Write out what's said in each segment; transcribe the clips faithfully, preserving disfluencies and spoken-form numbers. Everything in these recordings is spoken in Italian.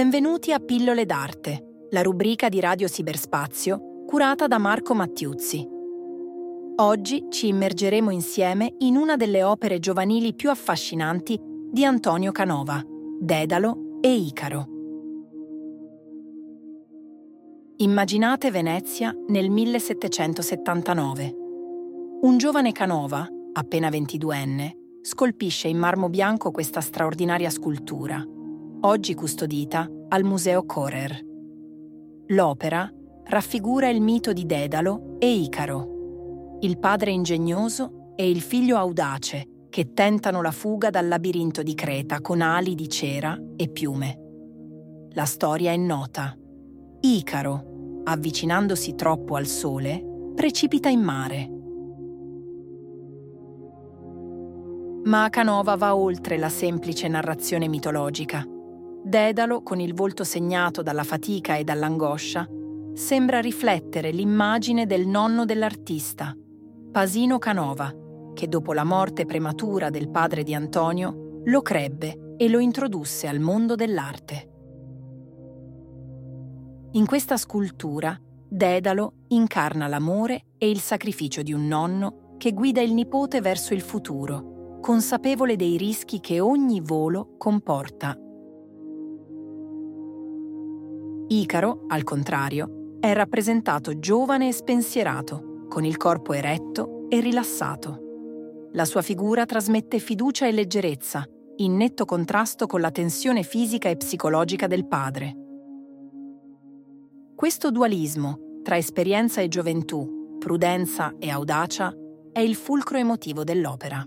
Benvenuti a Pillole d'Arte, la rubrica di Radio Cyberspazio curata da Marco Mattiuzzi. Oggi ci immergeremo insieme in una delle opere giovanili più affascinanti di Antonio Canova, Dedalo e Icaro. Immaginate Venezia nel millesettecentosettantanove. Un giovane Canova, appena ventiduenne, scolpisce in marmo bianco questa straordinaria scultura, oggi custodita al Museo Korer. L'opera raffigura il mito di Dedalo e Icaro, il padre ingegnoso e il figlio audace che tentano la fuga dal labirinto di Creta con ali di cera e piume. La storia è nota. Icaro, avvicinandosi troppo al sole, precipita in mare. Ma Canova va oltre la semplice narrazione mitologica. Dedalo, con il volto segnato dalla fatica e dall'angoscia, sembra riflettere l'immagine del nonno dell'artista, Pasino Canova, che dopo la morte prematura del padre di Antonio lo crebbe e lo introdusse al mondo dell'arte. In questa scultura, Dedalo incarna l'amore e il sacrificio di un nonno che guida il nipote verso il futuro, consapevole dei rischi che ogni volo comporta. Icaro, al contrario, è rappresentato giovane e spensierato, con il corpo eretto e rilassato. La sua figura trasmette fiducia e leggerezza, in netto contrasto con la tensione fisica e psicologica del padre. Questo dualismo tra esperienza e gioventù, prudenza e audacia, è il fulcro emotivo dell'opera.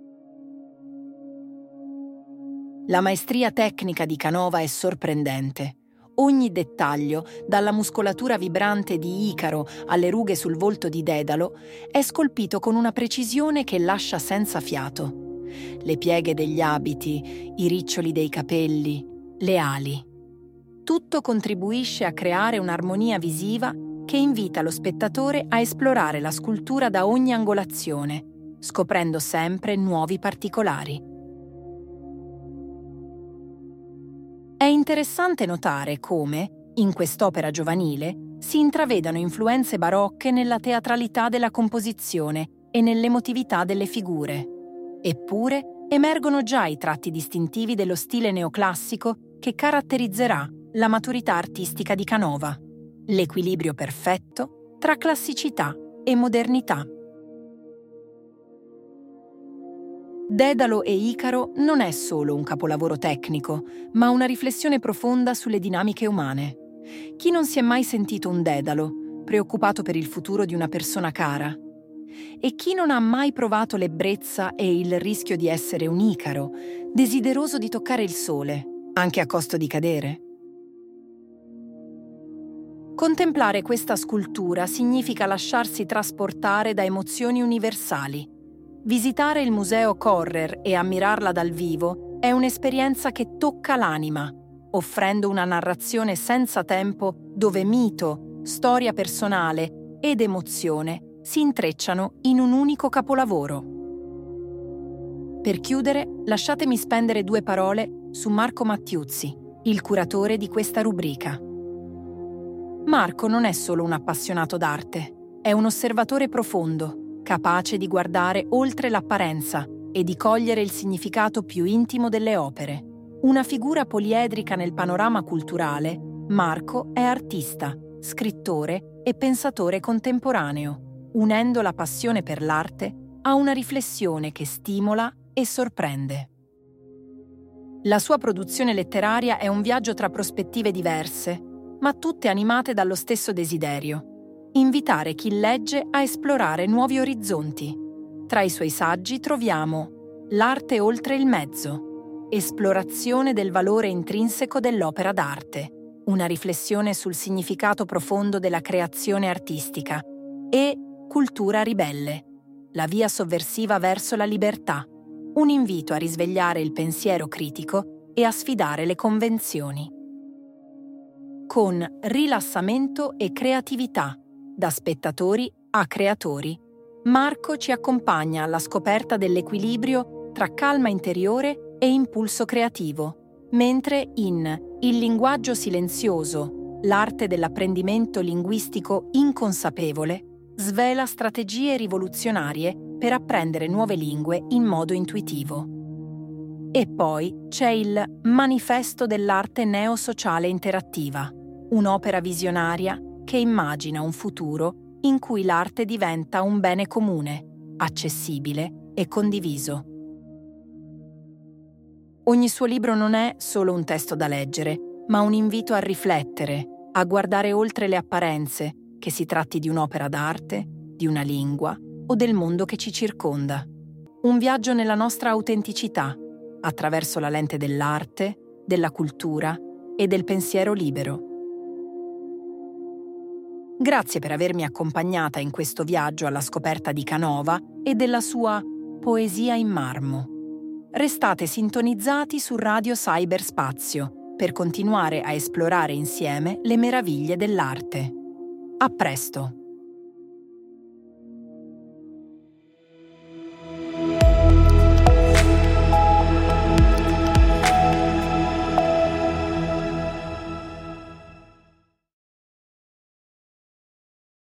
La maestria tecnica di Canova è sorprendente. Ogni dettaglio, dalla muscolatura vibrante di Icaro alle rughe sul volto di Dedalo, è scolpito con una precisione che lascia senza fiato. Le pieghe degli abiti, i riccioli dei capelli, le ali. Tutto contribuisce a creare un'armonia visiva che invita lo spettatore a esplorare la scultura da ogni angolazione, scoprendo sempre nuovi particolari. È interessante notare come, in quest'opera giovanile, si intravedano influenze barocche nella teatralità della composizione e nell'emotività delle figure. Eppure, emergono già i tratti distintivi dello stile neoclassico che caratterizzerà la maturità artistica di Canova, l'equilibrio perfetto tra classicità e modernità. Dedalo e Icaro non è solo un capolavoro tecnico, ma una riflessione profonda sulle dinamiche umane. Chi non si è mai sentito un Dedalo, preoccupato per il futuro di una persona cara? E chi non ha mai provato l'ebbrezza e il rischio di essere un Icaro, desideroso di toccare il sole, anche a costo di cadere? Contemplare questa scultura significa lasciarsi trasportare da emozioni universali. Visitare il Museo Korer e ammirarla dal vivo è un'esperienza che tocca l'anima, offrendo una narrazione senza tempo dove mito, storia personale ed emozione si intrecciano in un unico capolavoro. Per chiudere, lasciatemi spendere due parole su Marco Mattiuzzi, il curatore di questa rubrica. Marco non è solo un appassionato d'arte, è un osservatore profondo, capace di guardare oltre l'apparenza e di cogliere il significato più intimo delle opere. Una figura poliedrica nel panorama culturale, Marco è artista, scrittore e pensatore contemporaneo, unendo la passione per l'arte a una riflessione che stimola e sorprende. La sua produzione letteraria è un viaggio tra prospettive diverse, ma tutte animate dallo stesso desiderio: invitare chi legge a esplorare nuovi orizzonti. Tra i suoi saggi troviamo L'arte oltre il mezzo, esplorazione del valore intrinseco dell'opera d'arte, una riflessione sul significato profondo della creazione artistica, e Cultura ribelle, la via sovversiva verso la libertà, un invito a risvegliare il pensiero critico e a sfidare le convenzioni. Con rilassamento e creatività, da spettatori a creatori, Marco ci accompagna alla scoperta dell'equilibrio tra calma interiore e impulso creativo, mentre in Il linguaggio silenzioso, l'arte dell'apprendimento linguistico inconsapevole, svela strategie rivoluzionarie per apprendere nuove lingue in modo intuitivo. E poi c'è il Manifesto dell'arte neosociale interattiva, un'opera visionaria che immagina un futuro in cui l'arte diventa un bene comune, accessibile e condiviso. Ogni suo libro non è solo un testo da leggere, ma un invito a riflettere, a guardare oltre le apparenze, che si tratti di un'opera d'arte, di una lingua o del mondo che ci circonda. Un viaggio nella nostra autenticità, attraverso la lente dell'arte, della cultura e del pensiero libero. Grazie per avermi accompagnata in questo viaggio alla scoperta di Canova e della sua poesia in marmo. Restate sintonizzati su Radio Cyberspazio per continuare a esplorare insieme le meraviglie dell'arte. A presto!